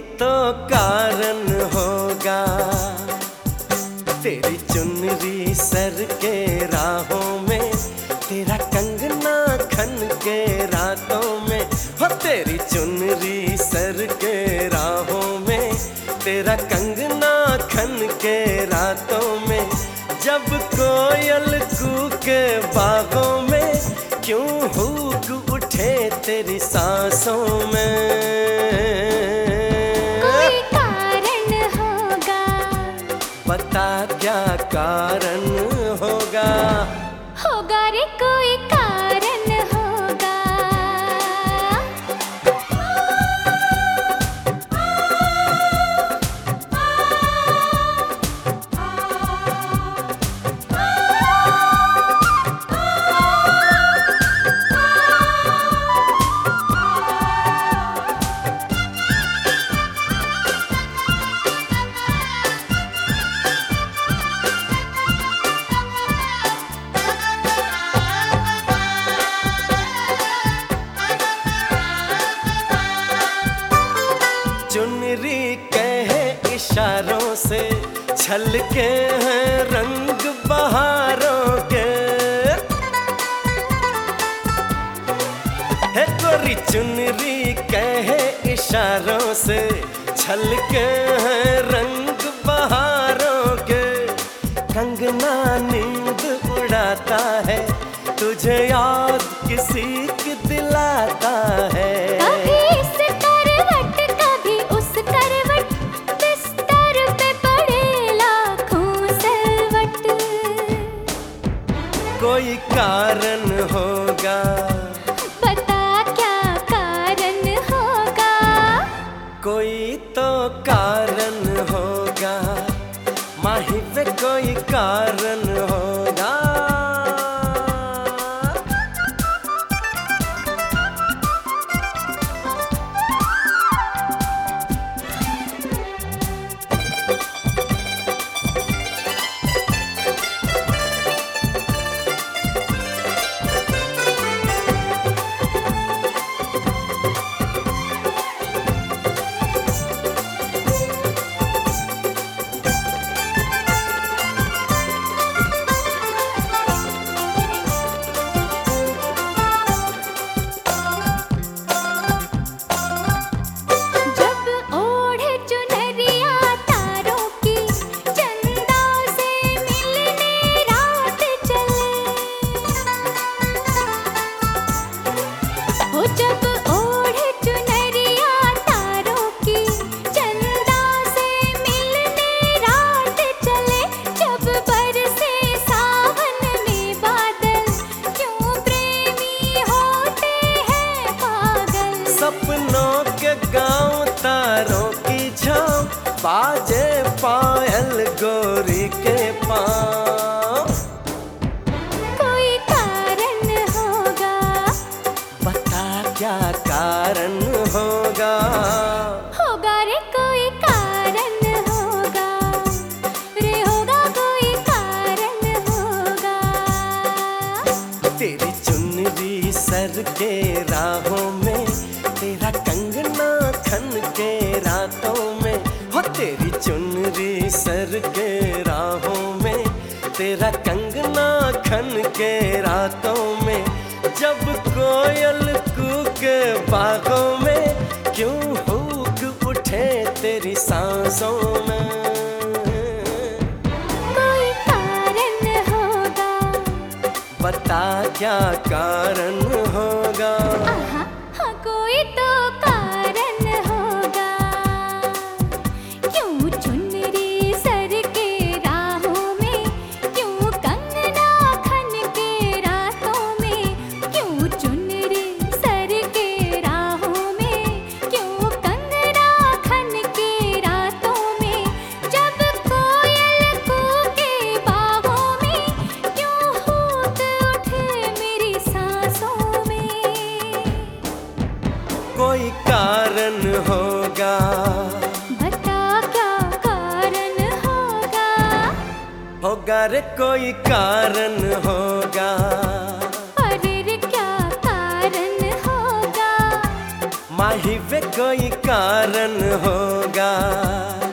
तो कारण होगा। तेरी चुनरी सर के राहों में, तेरा कंगना खन के रातों में। हो तेरी चुनरी सर के राहों में, तेरा कंगना खन के रातों में। जब कोयल कूके बागों में, क्यों हुक उठे तेरी सांसों में। कोई कारण होगा, बता क्या कारण होगा। होगा रे कोई कारण होगा। चुनरी कहे इशारों से, छलके हैं रंग बहारों के। है गोरी चुनरी कहे इशारों से, छलके हैं रंग बहारों के। कंगना नींद उड़ाता है, तुझे याद किसी की दिलाता है। कभी इस करवट कभी उस करवट, बिस्तर पे पड़े लाखों सिलवट। कोई कारण होगा, बता क्या कारण होगा। कोई तो कारण होगा। माही पे कोई कारण होगा। बाजे पायल गोरी के पाँव। कोई कारण होगा, बता क्या कारण होगा। होगा रे कोई कारण होगा, रे होगा कोई कारण होगा। तेरी चुनरी सर के राहों में, तेरा कंगना खन के रातों में। हो तेरी चुनरी सर के राहों में, तेरा कंगना खन के रातों में। जब कोयल कूके बागों में, क्यों हुक उठे तेरी सांसों में। कोई कारण होगा, बता क्या कारण होगा। आहा, हाँ कोई तो कारण होगा। क्यों चुनरी सर के राहों में, क्यों कंगना खन के रातों में। क्यों चुनरी सर के राहों में, क्यों कंगना खन के रातों में। जब कोयल कूके बागों में, क्यों हुक उठे मेरी सांसों में। कोई कारण होगा, बता क्या कारण होगा। होगा रे कोई कारण होगा। अरे रे क्या कारण होगा। ही वे कोई कारण होगा।